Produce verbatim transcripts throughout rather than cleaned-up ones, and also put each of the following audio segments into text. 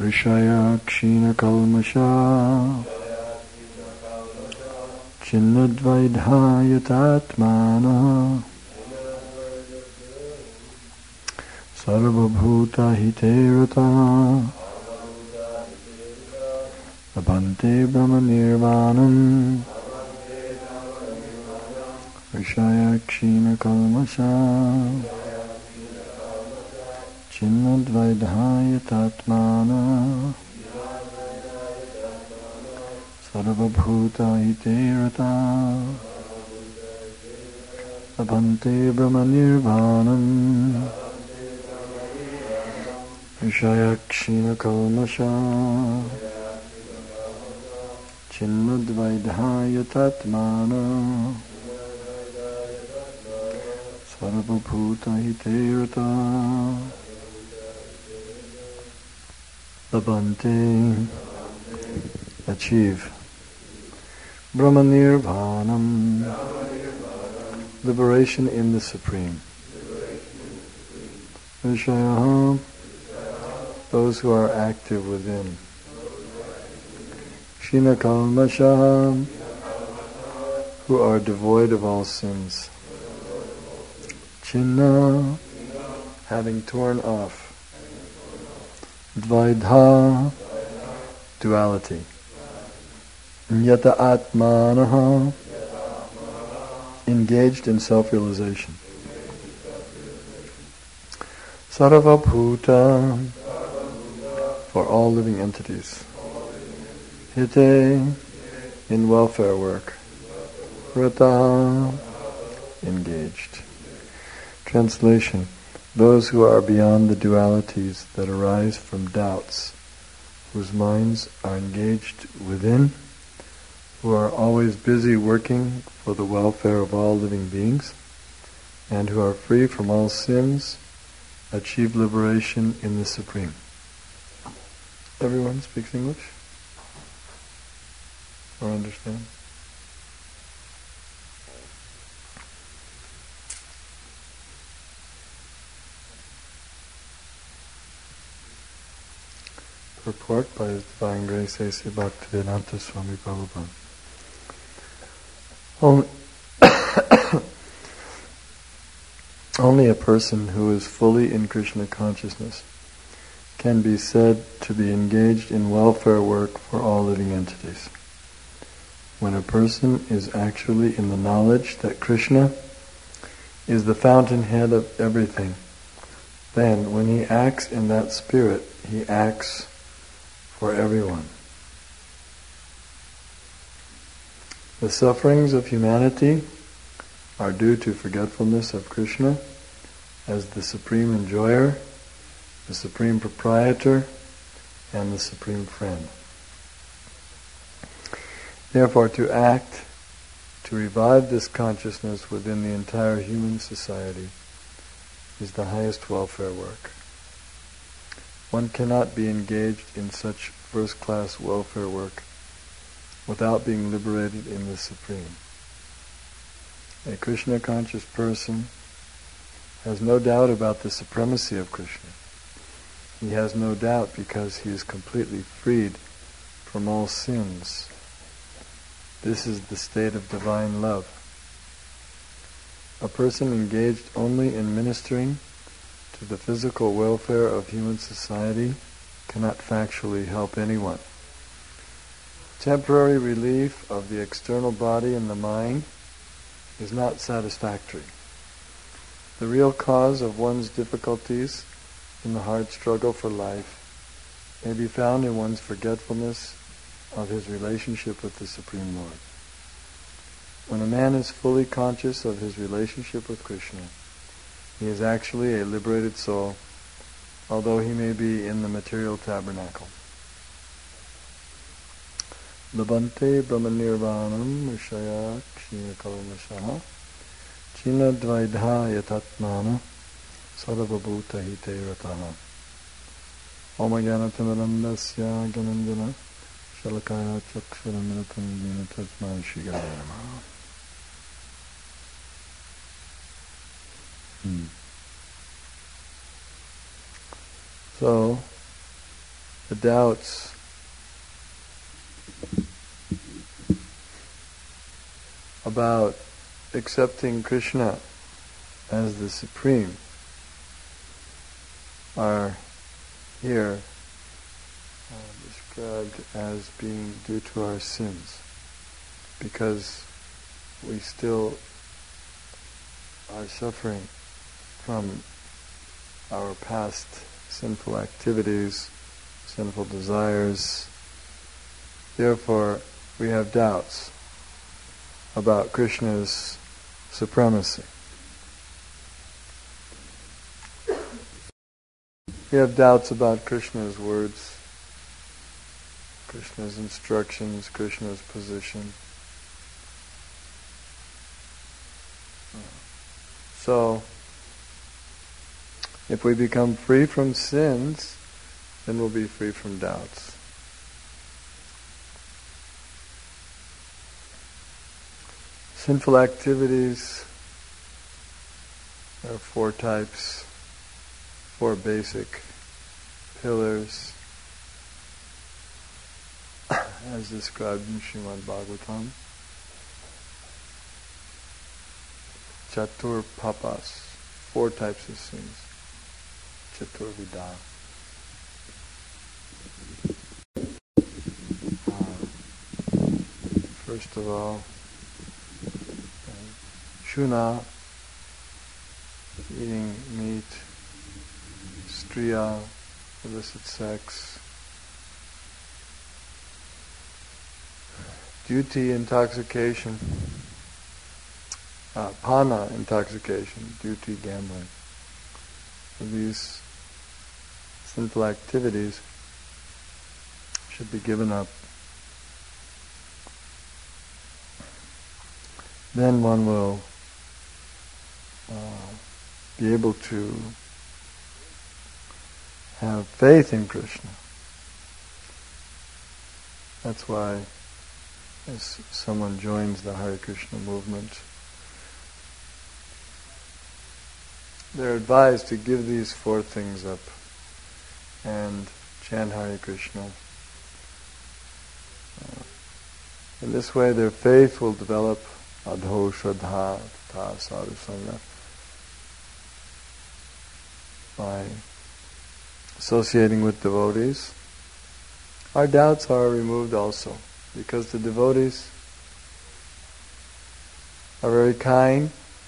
Rishaya Kshina Kalmasha Chinnadvaidhayatatmana Sarvabhuta Hiterata Abhante Brahma Nirvanam Rishaya Kshina Kalmasha Chinnadvaidhayatatmana Sarvabhuta Hiterata Abhante Brahma Nirvanam Rishaya Kshina Kalmasha Chinnadvaidhayatatmana Sarvabhuta Hiterata Labhante, achieve Brahma Nirvanam, liberation in the Supreme. Vishaya, those who are active within. Kshina Kalmasha, who are devoid of all sins. Chinna, having torn off. Dvaidha, duality. Yata Atmanaha, engaged in self-realization. Sarvabhuta, for all living entities. Hite, in welfare work. Rata, engaged. Translation: those who are beyond the dualities that arise from doubts, whose minds are engaged within, who are always busy working for the welfare of all living beings, and who are free from all sins, achieve liberation in the Supreme. Everyone speaks English? Or understand? Purport by His Divine Grace A C Bhaktivedanta Swami Prabhupada. Only, only a person who is fully in Krishna consciousness can be said to be engaged in welfare work for all living entities. When a person is actually in the knowledge that Krishna is the fountainhead of everything, then when he acts in that spirit, he acts for everyone. The sufferings of humanity are due to forgetfulness of Krishna as the supreme enjoyer, the supreme proprietor, and the supreme friend. Therefore, to act, to revive this consciousness within the entire human society is the highest welfare work. One cannot be engaged in such first-class welfare work without being liberated in the Supreme. A Krishna-conscious person has no doubt about the supremacy of Krishna. He has no doubt because he is completely freed from all sins. This is the state of divine love. A person engaged only in ministering to the physical welfare of human society cannot factually help anyone. Temporary relief of the external body and the mind is not satisfactory. The real cause of one's difficulties in the hard struggle for life may be found in one's forgetfulness of his relationship with the Supreme Lord. When a man is fully conscious of his relationship with Krishna, he is actually a liberated soul, although he may be in the material tabernacle. Labhante Brahma Nirvanam Rishaya Kshina Kalmashaha China Dvaidha Yatatmana Sarvabhuta Hite Rataha Om Jnanatimidandasya Gyananjana Shalakaya Chakshuraminatam Yena Tasmai Shri Gurave Namaha. Hmm. So, the doubts about accepting Krishna as the Supreme are here uh, described as being due to our sins, because we still are suffering from our past sinful activities, sinful desires. Therefore, we have doubts about Krishna's supremacy. We have doubts about Krishna's words, Krishna's instructions, Krishna's position. So, if we become free from sins, then we'll be free from doubts. Sinful activities, there are four types, four basic pillars, as described in Srimad Bhagavatam. Chatur papas, four types of sins. Chatur vida. Uh, first of all, shuna, eating meat, striya, illicit sex, duty, intoxication, uh, pana, intoxication, duty, gambling. So these sinful activities should be given up. Then one will uh, be able to have faith in Krishna. That's why, as someone joins the Hare Krishna movement, they're advised to give these four things up and chant Hare Krishna. Uh, in this way, their faith will develop. Adho Shraddha Tha Sadhu Sangha, by associating with devotees. Our doubts are removed also, because the devotees are very kind,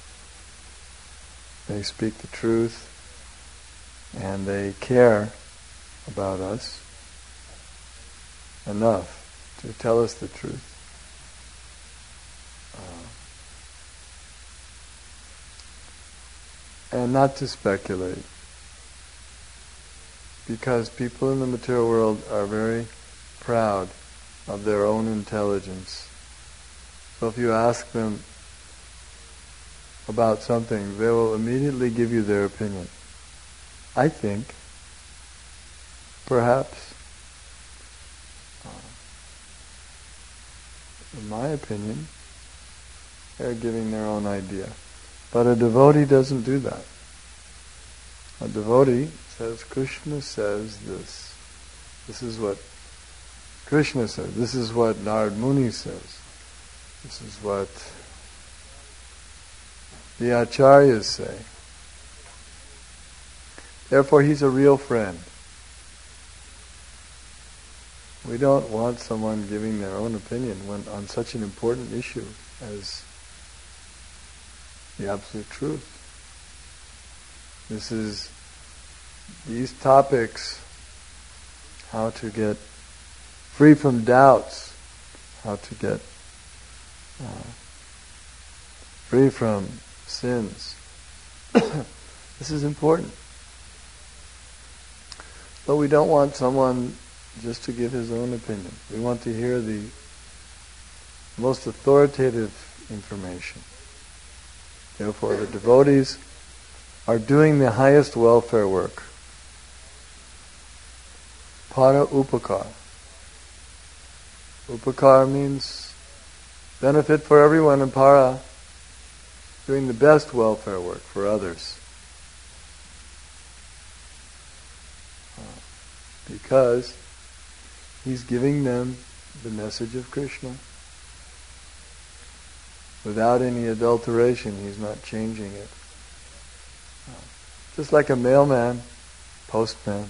they speak the truth, and they care about us enough to tell us the truth. Uh, and not to speculate, because people in the material world are very proud of their own intelligence. So if you ask them about something, they will immediately give you their opinion. I think, perhaps, uh, in my opinion, they're giving their own idea. But a devotee doesn't do that. A devotee says, Krishna says this. This is what Krishna says. This is what Narad Muni says. This is what the Acharyas say. Therefore, he's a real friend. We don't want someone giving their own opinion when on such an important issue as the absolute truth. This is, these topics, how to get free from doubts, how to get uh, free from sins. This is important. But we don't want someone just to give his own opinion. We want to hear the most authoritative information. Therefore, the devotees are doing the highest welfare work. Para upakar. Upakar means benefit for everyone, and para, doing the best welfare work for others. Because He's giving them the message of Krishna. Without any adulteration, he's not changing it. Just like a mailman, postman.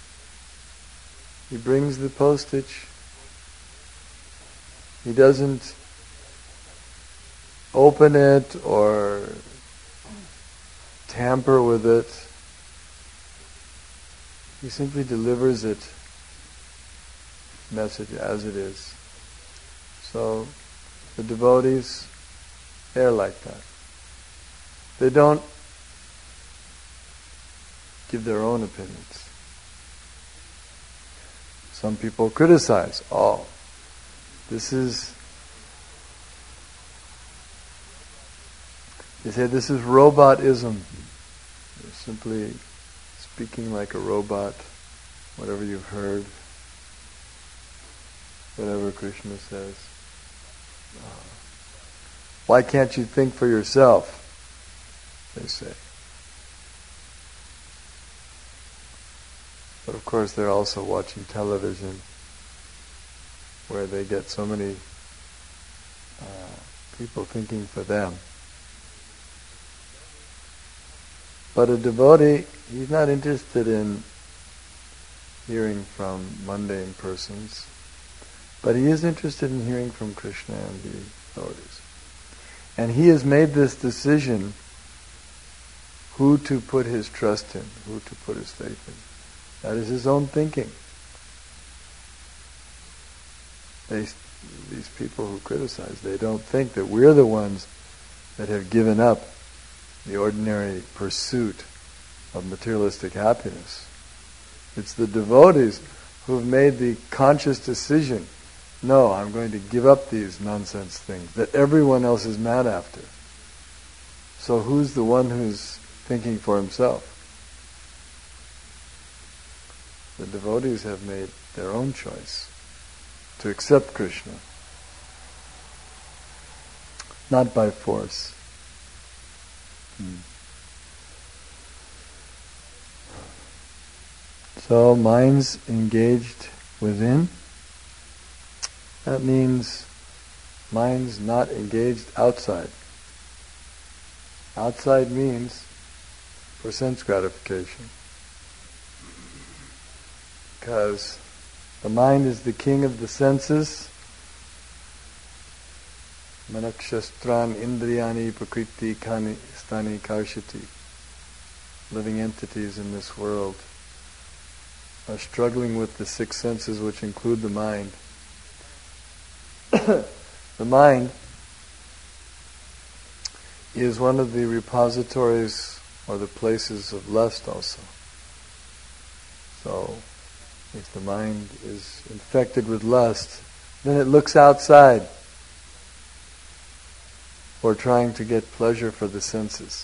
He brings the postage. He doesn't open it or tamper with it. He simply delivers it, message as it is. So the devotees, they're like that. They don't give their own opinions. Some people criticize, oh, this is, they say this is robotism. You're simply speaking like a robot, whatever you've heard, whatever Krishna says. Uh, why can't you think for yourself? They say. But of course they're also watching television, where they get so many uh, people thinking for them. But a devotee, he's not interested in hearing from mundane persons, but he is interested in hearing from Krishna and the devotees. And he has made this decision who to put his trust in, who to put his faith in. That is his own thinking. They, these people who criticize, they don't think that we're the ones that have given up the ordinary pursuit of materialistic happiness. It's the devotees who have made the conscious decision, no, I'm going to give up these nonsense things that everyone else is mad after. So who's the one who's thinking for himself? The devotees have made their own choice to accept Krishna, not by force. Hmm. So minds engaged within, that means minds not engaged outside. Outside means for sense gratification. Because the mind is the king of the senses. Manakshastran indriyani prakriti kani stani karshati. Living entities in this world are struggling with the six senses, which include the mind. The mind is one of the repositories or the places of lust also. So, if the mind is infected with lust, then it looks outside for trying to get pleasure for the senses.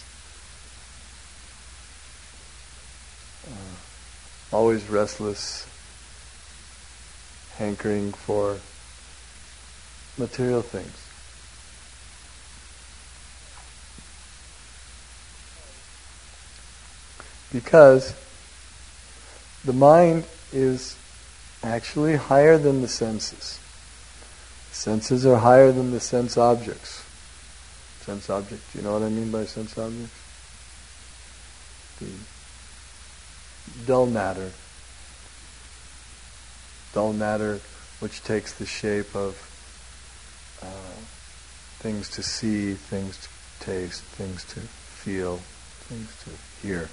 Uh, always restless, hankering for material things. Because the mind is actually higher than the senses. Senses are higher than the sense objects. Sense object, do you know what I mean by sense objects? The dull matter. Dull matter which takes the shape of uh, things to see, things to taste, things to feel, things to hear.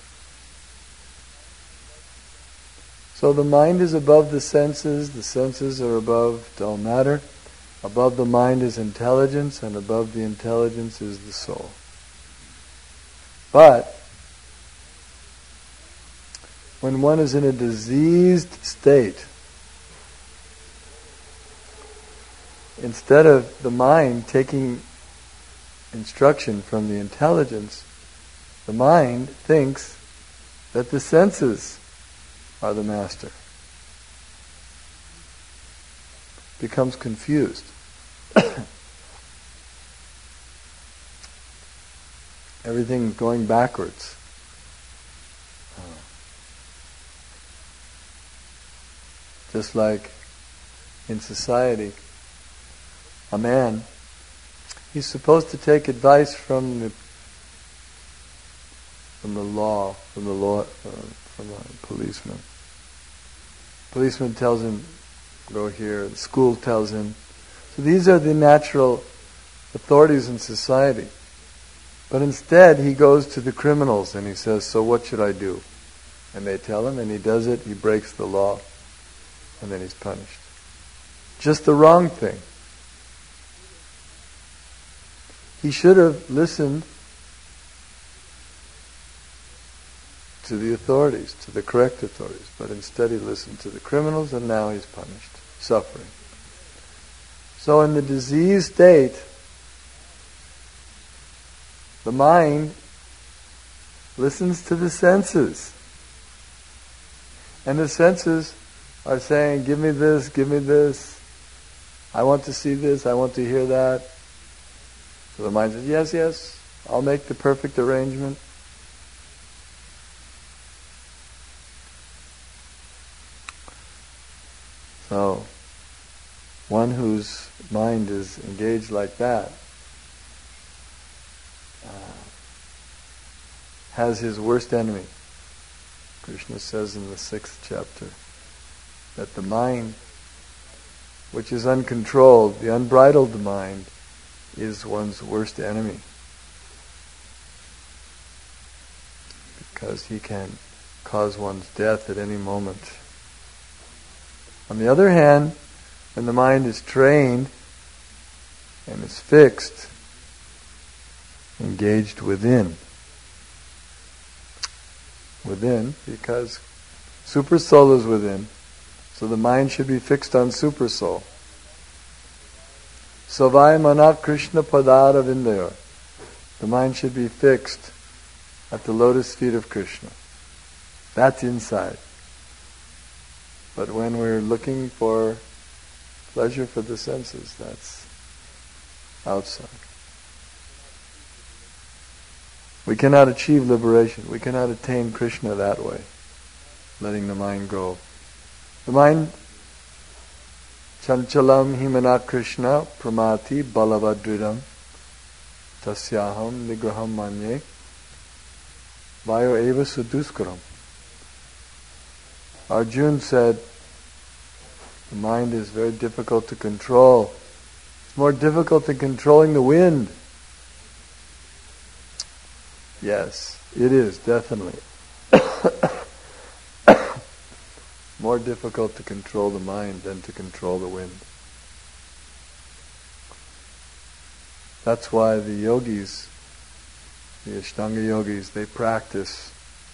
So the mind is above the senses, the senses are above dull matter, above the mind is intelligence, and above the intelligence is the soul. But when one is in a diseased state, instead of the mind taking instruction from the intelligence, the mind thinks that the senses are the master. Becomes confused. Everything's going backwards. Just like in society, a man, he's supposed to take advice from the from the law, from the law, uh, from a policeman. Policeman tells him, go here. The school tells him. So these are the natural authorities in society. But instead, he goes to the criminals and he says, so what should I do? And they tell him, and he does it, he breaks the law, and then he's punished. Just the wrong thing. He should have listened to the authorities, to the correct authorities, but instead he listened to the criminals, and now he's punished, suffering. So in the diseased state, the mind listens to the senses. And the senses are saying, give me this, give me this. I want to see this, I want to hear that. So the mind says, yes, yes, I'll make the perfect arrangement. So, one whose mind is engaged like that uh, has his worst enemy. Krishna says in the sixth chapter that the mind, which is uncontrolled, the unbridled mind, is one's worst enemy. Because he can cause one's death at any moment. On the other hand, when the mind is trained and is fixed, engaged within, within, because Super Soul is within, so the mind should be fixed on Super Soul. Savai Manat Krishna Padara Vindayor. The mind should be fixed at the lotus feet of Krishna. That's inside. But when we're looking for pleasure for the senses, that's outside. We cannot achieve liberation. We cannot attain Krishna that way, letting the mind go. The mind, chanchalam himana Krishna pramati balavadridam tasyaham nigraham manye vayo eva suduskaram. Arjuna said, the mind is very difficult to control. It's more difficult than controlling the wind. Yes, it is, definitely. More difficult to control the mind than to control the wind. That's why the yogis, the Ashtanga yogis, they practice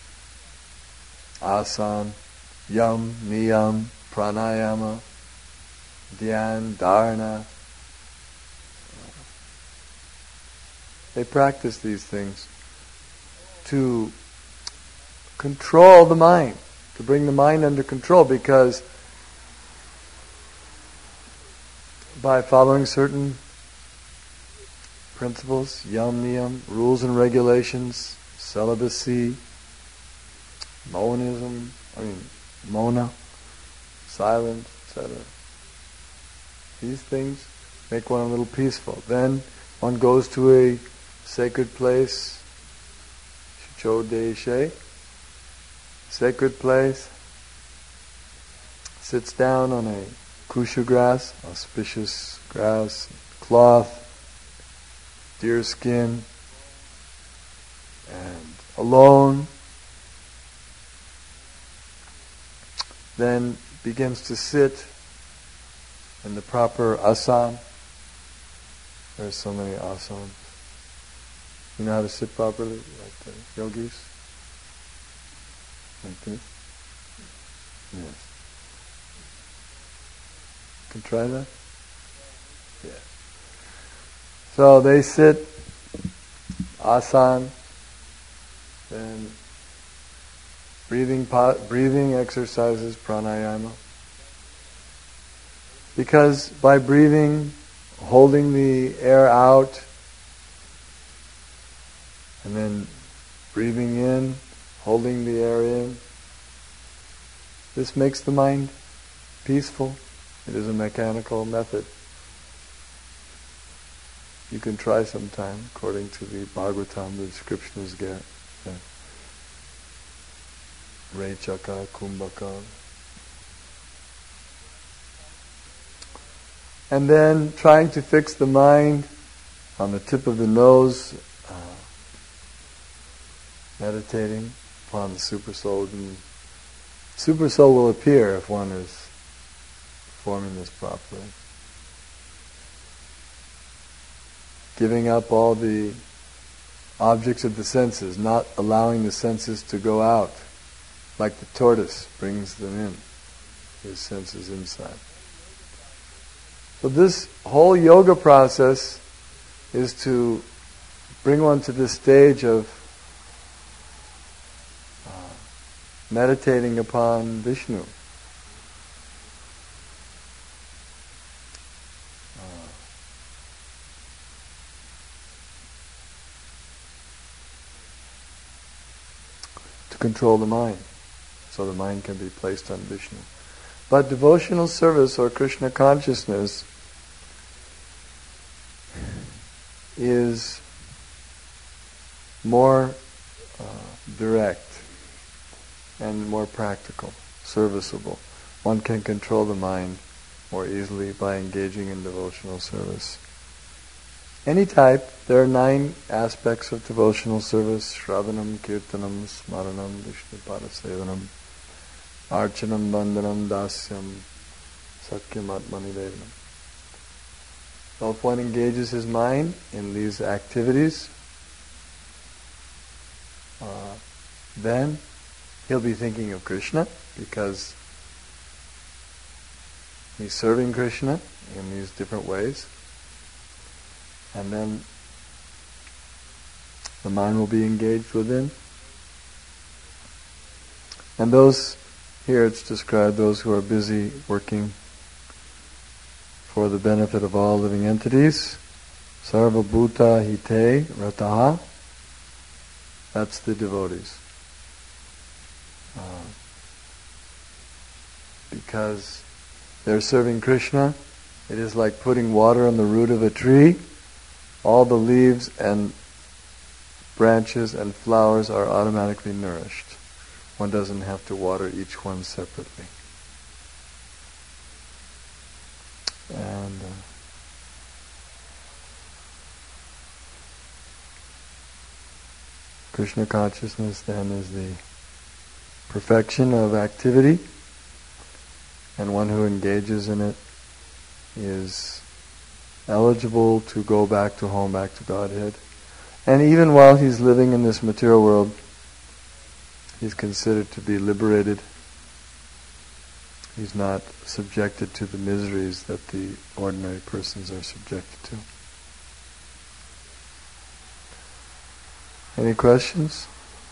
asana, yam, niyam, pranayama, dhyan, dharana. They practice these things to control the mind, to bring the mind under control, because by following certain principles, yam, niyam, rules and regulations, celibacy, monism, I mean, Mona, silence, et cetera. These things make one a little peaceful. Then one goes to a sacred place, Chodeshe, sacred place, sits down on a kusha grass, auspicious grass, cloth, deer skin, and alone. Then begins to sit in the proper asana. There are so many asanas. You know how to sit properly, like the yogis? Like this? Yes. Can try that? Yeah. So they sit, asana, then breathing breathing exercises, pranayama. Because by breathing, holding the air out, and then breathing in, holding the air in, this makes the mind peaceful. It is a mechanical method. You can try sometime, according to the Bhagavatam, the description is there. Yeah. Rechaka, Kumbhaka. And then trying to fix the mind on the tip of the nose, uh, meditating upon the Supersoul. And Supersoul will appear if one is performing this properly. Giving up all the objects of the senses, not allowing the senses to go out, like the tortoise brings them in, his senses inside. So this whole yoga process is to bring one to this stage of uh, meditating upon Vishnu. Control the mind, so the mind can be placed on Vishnu. But devotional service or Krishna consciousness is more uh, direct and more practical, serviceable. One can control the mind more easily by engaging in devotional service. Any type, there are nine aspects of devotional service: Shravanam, Kirtanam, Smaranam, Vishnupada Sevanam, Archanam, Bandhanam, Dasyam, Sakyam, Atmanivedanam. So if one engages his mind in these activities, uh, then he'll be thinking of Krishna, because he's serving Krishna in these different ways. And then the mind will be engaged within. And those, here it's described, those who are busy working for the benefit of all living entities, sarva bhuta hite rataha, that's the devotees. Uh, because they're serving Krishna, it is like putting water on the root of a tree. All the leaves and branches and flowers are automatically nourished. One doesn't have to water each one separately. And uh, Krishna consciousness then is the perfection of activity, and one who engages in it is eligible to go back to home, back to Godhead. And even while he's living in this material world, he's considered to be liberated. He's not subjected to the miseries that the ordinary persons are subjected to. Any questions?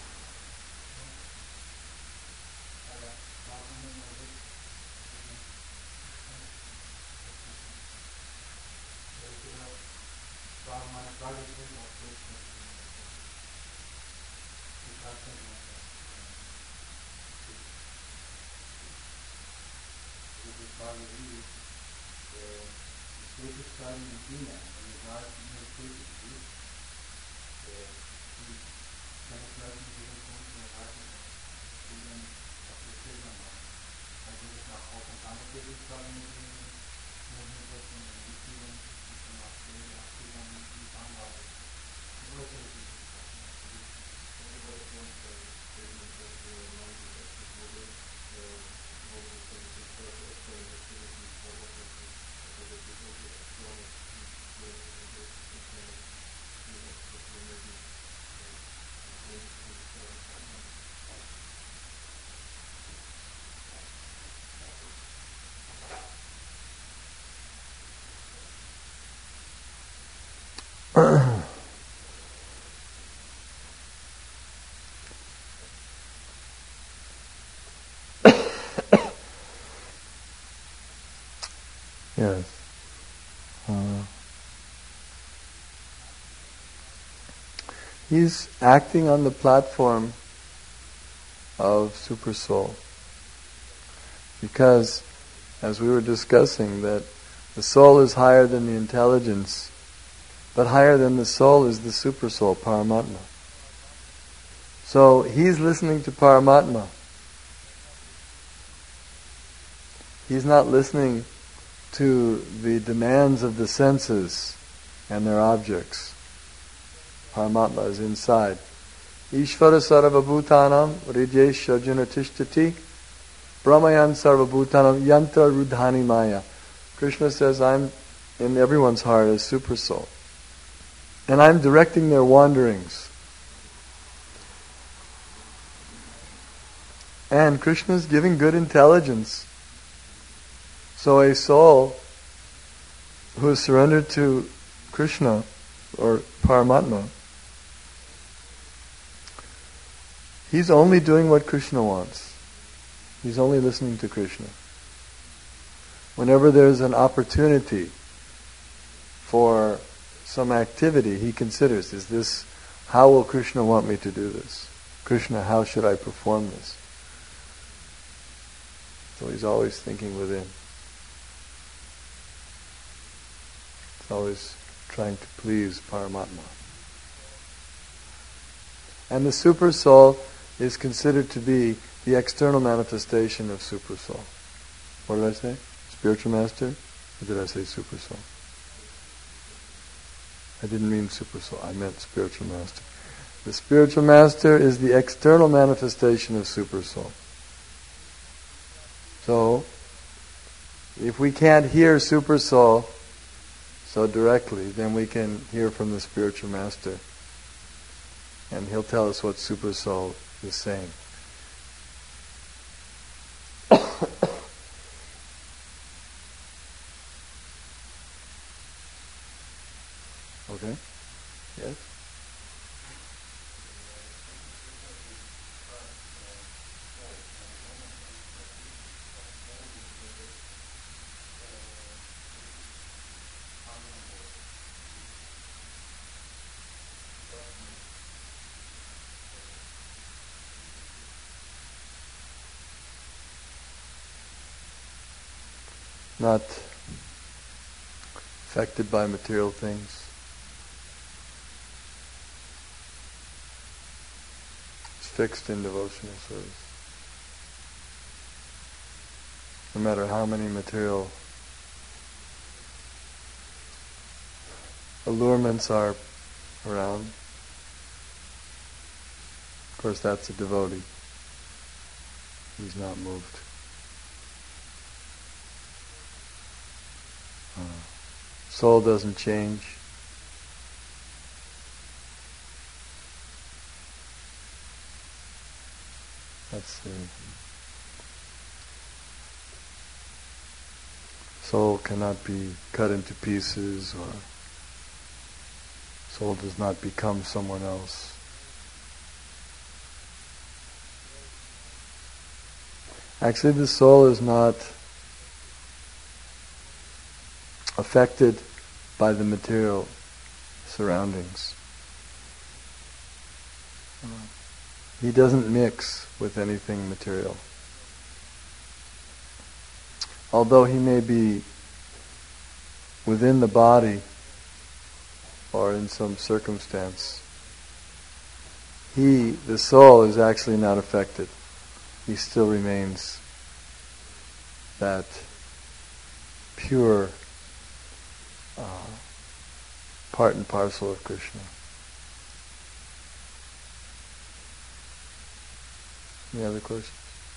Yes. Uh, he's acting on the platform of Super Soul, because as we were discussing, that the soul is higher than the intelligence, but higher than the soul is the super soul, Paramatma. So he's listening to Paramatma. He's not listening to the demands of the senses and their objects. Paramatma is inside. Ishvara sarvabhutanam rijesh arjuna tishtati brahmayan sarvabhutanam yantra rudhani maya. Krishna says, I'm in everyone's heart as super soul. And I'm directing their wanderings. And Krishna is giving good intelligence. So a soul who is surrendered to Krishna or Paramatma, he's only doing what Krishna wants. He's only listening to Krishna. Whenever there's an opportunity for some activity, he considers, is this, how will Krishna want me to do this? Krishna, how should I perform this? So he's always thinking within. He's always trying to please Paramatma. And the super soul is considered to be the external manifestation of super soul. What did I say? Spiritual master? Or did I say super soul? I didn't mean super soul, I meant spiritual master. The spiritual master is the external manifestation of super soul. So, if we can't hear super soul so directly, then we can hear from the spiritual master. And he'll tell us what super soul is saying. Okay? Yes? Not affected by material things. It's fixed in devotional service. No matter how many material allurements are around. Of course, that's a devotee. He's not moved. Uh, soul doesn't change. That's the soul cannot be cut into pieces, or soul does not become someone else. Actually, the soul is not affected by the material surroundings. He doesn't mix with anything material. Although he may be within the body or in some circumstance, he, the soul, is actually not affected. He still remains that pure uh, part and parcel of Krishna. Any other questions?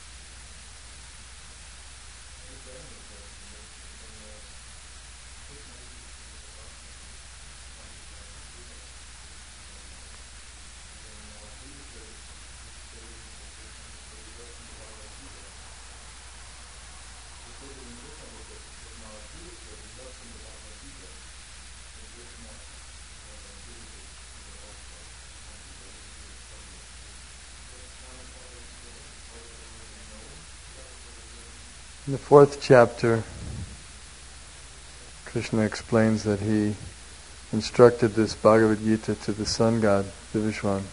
In the fourth chapter, Krishna explains that he instructed this Bhagavad Gita to the sun god, Vivishwan.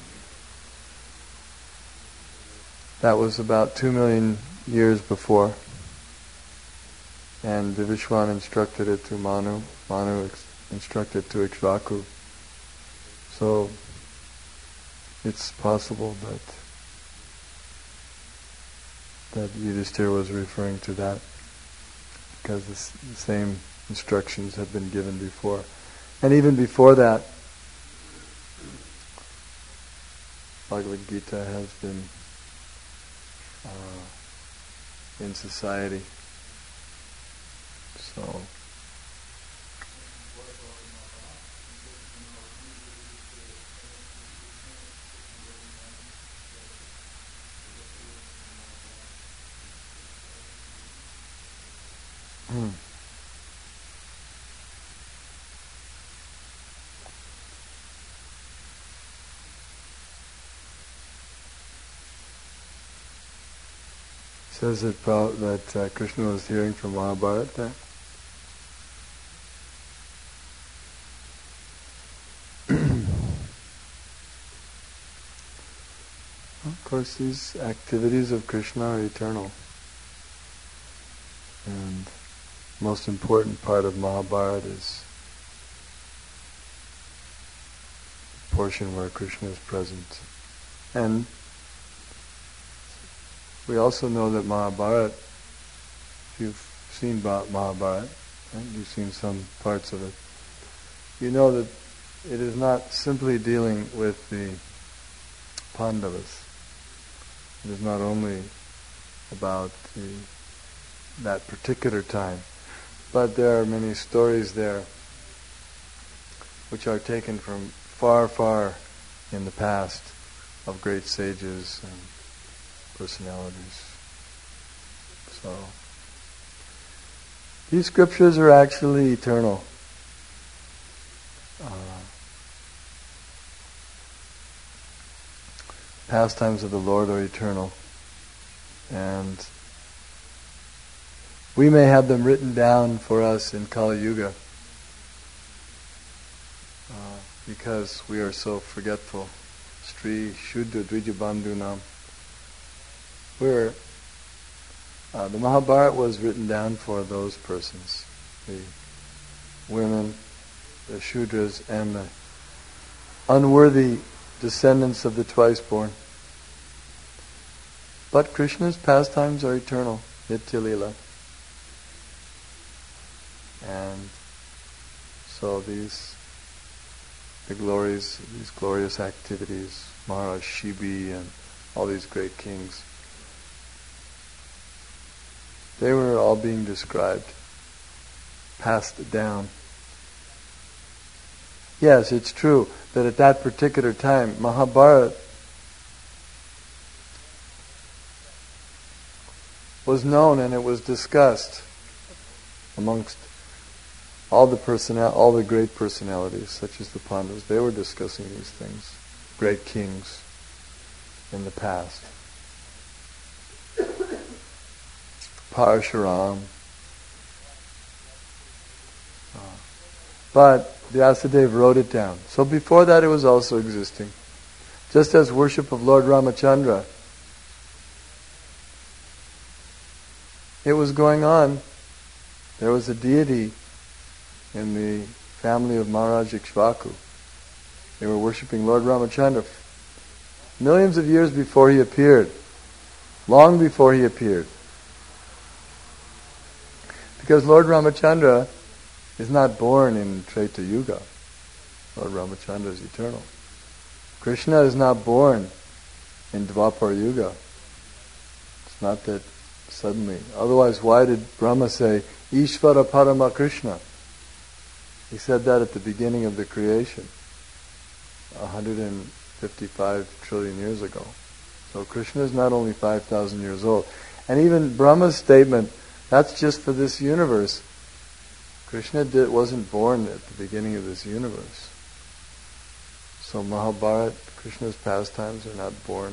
That was about two million years before. and Vivishwan instructed it to Manu, Manu ex- instructed to Ikshvaku. So it's possible that that Yudhishthira was referring to that, because the, s- the same instructions had been given before. And even before that, Bhagavad Gita has been uh, in society. So hmm. Says that, Pra- that uh, Krishna was hearing from Mahabharata there. Of course, these activities of Krishna are eternal. And most important part of Mahabharata is the portion where Krishna is present. And we also know that Mahabharata, if you've seen Ba- Mahabharata, right, you've seen some parts of it, you know that it is not simply dealing with the Pandavas. It is not only about the, that particular time, but there are many stories there which are taken from far, far in the past of great sages and personalities. So, these scriptures are actually eternal. Uh, pastimes of the Lord are eternal. And we may have them written down for us in Kali Yuga uh, because we are so forgetful. Sri Shuddha Dvijabandhunam. We're, uh, the Mahabharata was written down for those persons, the women, the Shudras, and the unworthy descendants of the twice-born. But Krishna's pastimes are eternal, Nitya Lila. And so these, the glories, these glorious activities, Maharaj Shibi and all these great kings, they were all being described, passed down. Yes, it's true that at that particular time, Mahabharata was known and it was discussed amongst all the personnel, all the great personalities, such as the Pandavas. They were discussing these things, great kings in the past. Parashuram. Uh, but Vyasadeva wrote it down. So before that it was also existing. Just as worship of Lord Ramachandra, it was going on. There was a deity in the family of Maharaj Ikshvaku. They were worshipping Lord Ramachandra millions of years before he appeared. Long before he appeared. Because Lord Ramachandra is not born in Treta Yuga. Lord Ramachandra is eternal. Krishna is not born in Dvapar Yuga. It's not that suddenly. Otherwise, why did Brahma say, Ishvara Parama Krishna? He said that at the beginning of the creation, one hundred fifty-five trillion years ago. So Krishna is not only five thousand years old. And even Brahma's statement, that's just for this universe. Krishna did, wasn't born at the beginning of this universe. So Mahabharata, Krishna's pastimes are not born.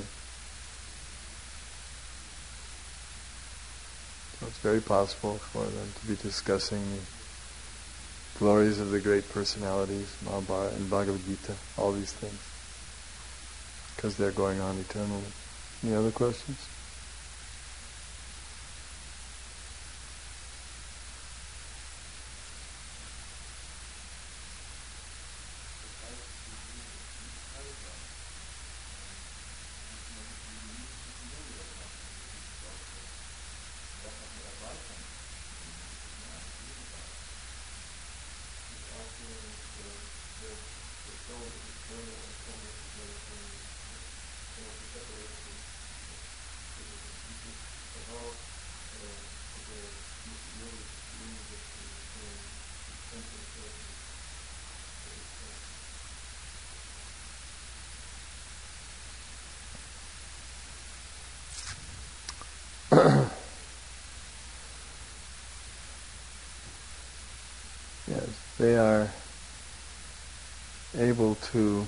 So it's very possible for them to be discussing the glories of the great personalities, Mahabharata and Bhagavad Gita, all these things, because they're going on eternally. Any other questions? Yes, they are able to,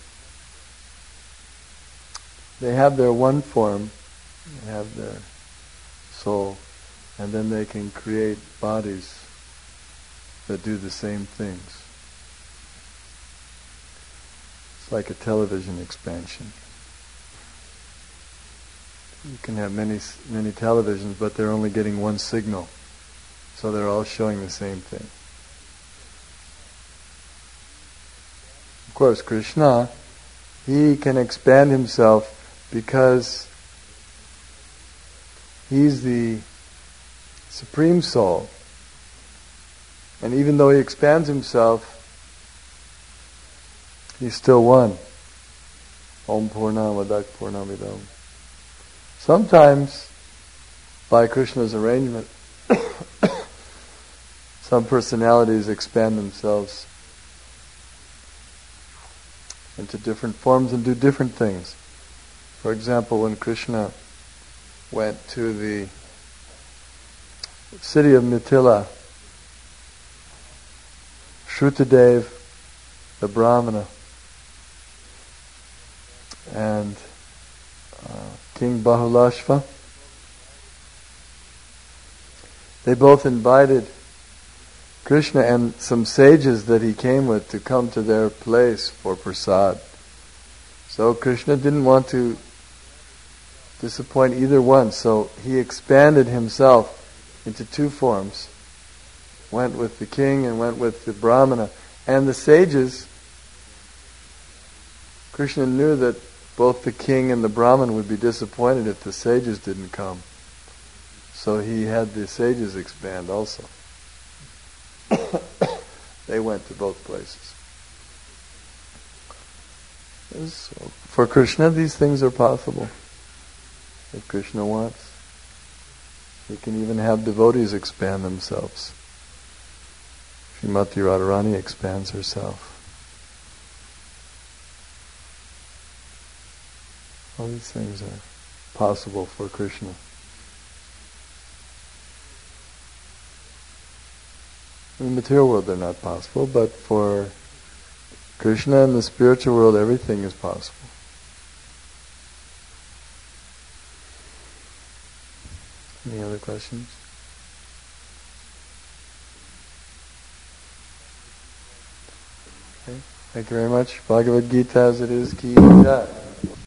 they have their one form, they have their soul, and then they can create bodies that do the same things. It's like a television expansion. You can have many many televisions, but they're only getting one signal, so they're all showing the same thing. Of course, Krishna, he can expand himself because he's the Supreme Soul. And even though he expands himself, he's still one. Om Purnamadak Purnamidam. Sometimes, by Krishna's arrangement, some personalities expand themselves into different forms and do different things. For example, when Krishna went to the city of Mithila, Shrutadev, the Brahmana, and uh, King Bahulashva, they both invited Krishna and some sages that he came with to come to their place for prasad. So Krishna didn't want to disappoint either one, so he expanded himself into two forms. Went with the king and went with the Brahmana. And the sages, Krishna knew that both the king and the Brahman would be disappointed if the sages didn't come. So he had the sages expand also. They went to both places. So for Krishna, these things are possible. If Krishna wants, he can even have devotees expand themselves. Srimati Radharani expands herself. All these things are possible for Krishna. In the material world they're not possible, but for Krishna in the spiritual world everything is possible. Any other questions? Okay. Thank you very much. Bhagavad Gita as it is, ki jai.